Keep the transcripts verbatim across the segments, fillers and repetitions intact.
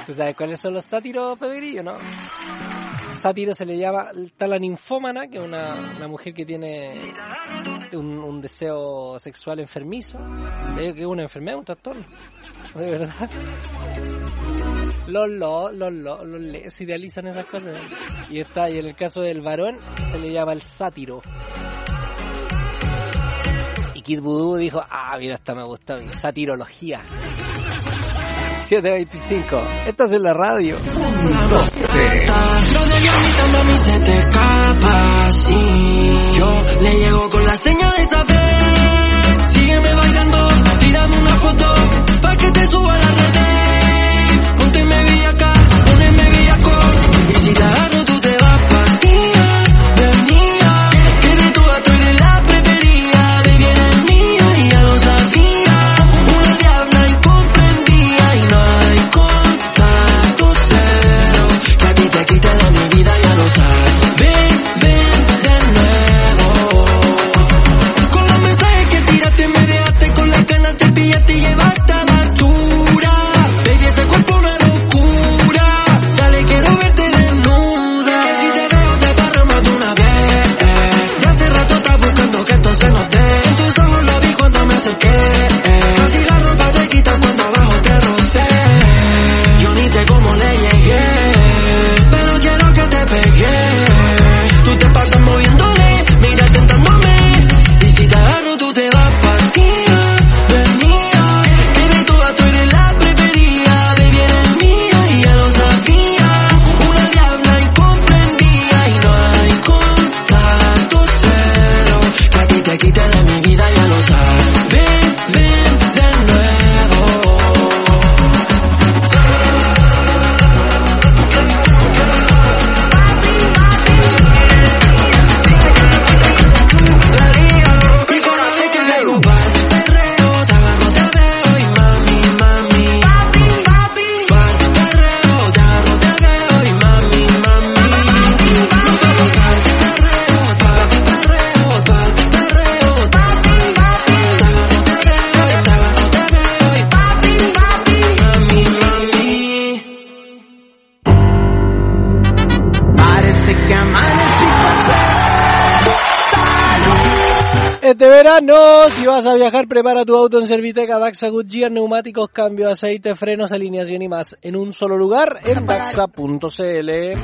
¿Tú sabes cuáles son los sátiros, Pedrillo, no? Sátiro se le llama, está la ninfómana, que es una, una mujer que tiene un, un deseo sexual enfermizo. Le digo que es una enfermedad, un trastorno, de verdad. Los los, los los, los les idealizan esas cosas. Y está, y en el caso del varón se le llama el sátiro. Y Kid Voodoo dijo, ah, mira, esta me gusta, satirología. siete veinticinco, estás en la radio. uno, dos, tres. No de llamita, mami, se te escapa, sí. Yo le llego con la señal de saber. Sígueme bailando, tírame una foto pa' que te suba a la red. Pónteme villaca, poneme villaco. Y si la agarro, tú te vas pa' tía, venía. Que de todas tú eres la preferida. Baby, eres mía y ya lo sabía. Una diabla incomprendida y no hay contacto cero. Que a ti te quita de mi vida, ya lo sabes. Ven, ven de nuevo. Con los mensajes que tiraste me dejaste con las ganas de pillarte y llevarte a la altura. Baby, ese cuerpo una locura. Dale, quiero verte desnuda. Que si te veo te barro más de una vez. Ya hace rato estás buscando que esto se nos dé. En tus ojos lo vi cuando me acerqué. Casi la ropa te quita cuando abajo te rocé. Yo ni sé cómo le llegué, pero quiero que te pegue. Tú te pasas moviéndole, mira tentándome. Y si te agarro tú te vas pa' tía, venía. Que de todas tú eres la preferida. Baby, eres mía y ya lo sabía. Una diabla incomprendida y no hay contacto cero. Que a ti te quita de mi vida, ya lo sabes. Ven, ven de nuevo. Y cada vez que llego pa'l perreo, te agarro, te veo y mami, mami. Pa'l perreo, te agarro, te veo y mami, mami. Pa'l perreo, pa'l perreo, pa'l perreo. Te agarro, te veo, te agarro, te veo y mami, mami. Parece que amanecí con Este verano, si vas a viajar, prepara tu auto en Serviteca, Daxa Goodyear, neumáticos, cambio de aceite, frenos, alineación y más en un solo lugar en daxa punto c l.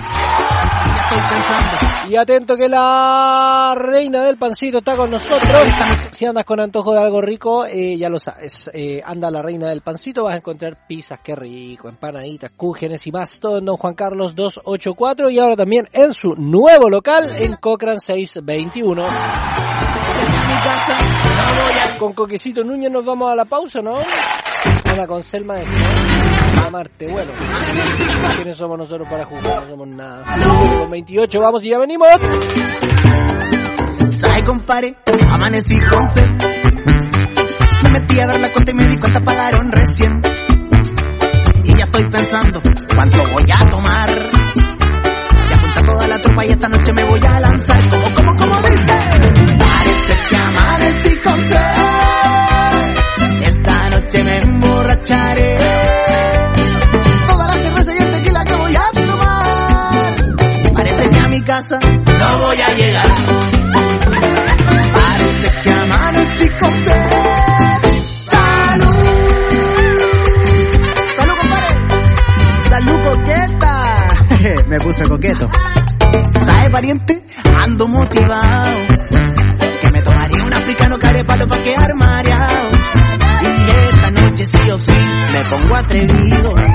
Y atento que la reina del pancito está con nosotros. Si andas con antojo de algo rico, eh, ya lo sabes, eh, anda la reina del pancito, vas a encontrar pizzas, qué rico, empanaditas, cúgenes y más, todo en Don Juan Carlos doscientos ochenta y cuatro y ahora también en su nuevo local en Cochrane seiscientos veintiuno. Con Coquecito Núñez nos vamos a la pausa, ¿no? Hola, con Selma de Marte. Bueno, ¿quiénes somos nosotros para jugar? No somos nada. Con veintiocho vamos y ya venimos. ¿Sabe, compadre? Amanecí con sed. Me metí a dar la cuenta y me di cuenta pagaron recién. Y ya estoy pensando cuánto voy a tomar. Ya junta toda la tropa y esta noche me voy a lanzar. Como, como, como dice. Parece que amanecí con sed. Esta noche me emborracharé. Toda la cerveza y el tequila que voy a tomar. Parece que a mi casa no voy a llegar. Parece que amanecí con sed. ¡Salud! ¡Salud, compadre! ¡Salud, coqueta! Me puse coqueto. ¿Sabe, pariente? Ando motivado. Que me tomaría un africano carepalo pa' quedar mareado. Y esta noche sí o sí me pongo atrevido.